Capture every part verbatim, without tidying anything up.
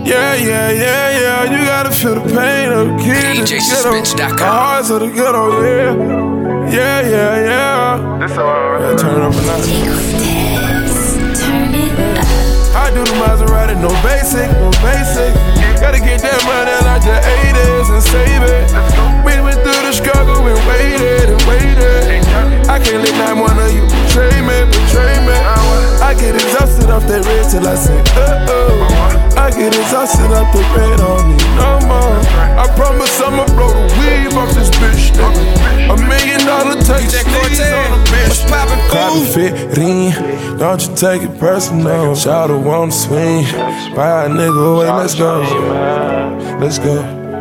Yeah, yeah, yeah, yeah. You gotta feel the pain of the kid in the ghetto. The hearts of the ghetto, yeah. Yeah, yeah, yeah. That's all right. Yeah, turn it up a notch. Turn it up. I do the Maserati, no basic, no basic. Gotta get that money like the eighties and save it. We went through the struggle and waited and waited. I can't let not one of you betray me, betray me. I get exhausted off that red till I say, uh oh. I get exhausted off the red, I don't need no more. I promise I'ma blow the weave off this bitch, nigga. A million dollar take sneeze on a bitch. Copy fit, ring, don't you take it personal. Shout out wanna swing, buy a nigga away, let's go. Let's go.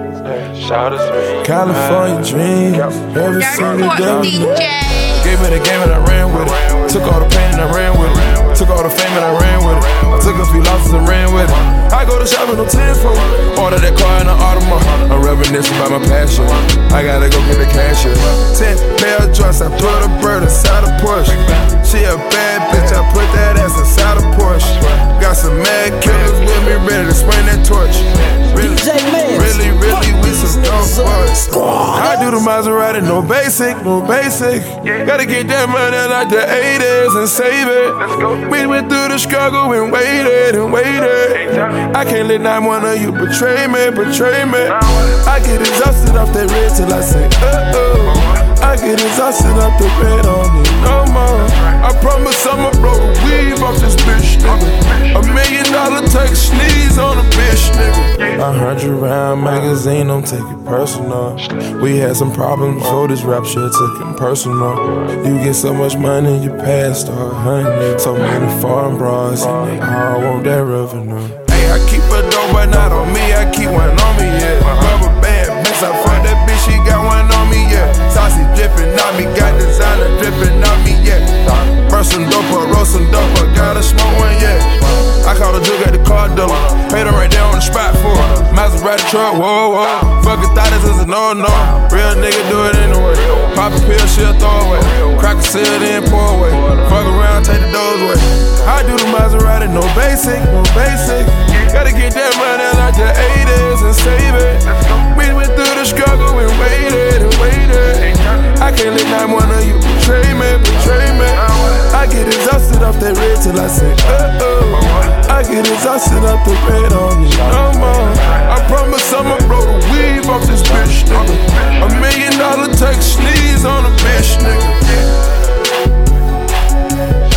California dream, every single day. Gave me the game and I ran with it. Took all the pain and I ran with it. Took all the fame and I ran with it. I took a few losses and ran with it. I go to shopping on ten for order that car in the Audemars. I'm reminiscing about my passion. I gotta go get the cash. Ten pair of joints, I put a bird inside a Porsche. She a bad bitch, I put that ass inside a Porsche. Got some mad killers with me, ready to swing that torch. Really, really, really, we some dope boys. I do the Maserati, no basic, no basic. Gotta get that money like the eighties and save it. We went through the struggle and waited and waited. I can't let not one of you betray me, betray me. I get exhausted off that red till I say, uh oh. I get exhausted off the red, I don't need no more. I promise I'ma blow the weave off this bitch, nigga. A million dollar take sneeze on a bitch, nigga. I heard you around magazine, don't take it personal. We had some problems before this rap shit took it personal. You get so much money, your past start hunting. So many foreign bras, and they all want that revenue. Hey, I keep a dope, but not on me, I keep one on me, yeah. Rubber band, bitch, I fuck that bitch, she got one on me, yeah. Saucy drippin' on me, got designer drippin' on me, yeah. Burst some dope, roast some dope, gotta smoke one, yeah. I call the jug at the car dealer, paid her right there on the spot for it. Maserati truck, whoa, whoa. Fucking thought this is a no-no. Real nigga do it anyway. Pop a pill, she'll throw away. Crack a seal, then pour away. Fuck around, take the doors away. I do the Maserati, no basic, no basic. Gotta get that money like the eighties and save it. We went through the struggle and waited and waited. I can't let not one of you betray me, betray me. I get exhausted off that red till I say, uh oh. I get exhausted off the red, I don't need no more. I promise I'ma blow the weave off this bitch, nigga. A million dollar take sneeze on a bitch, nigga.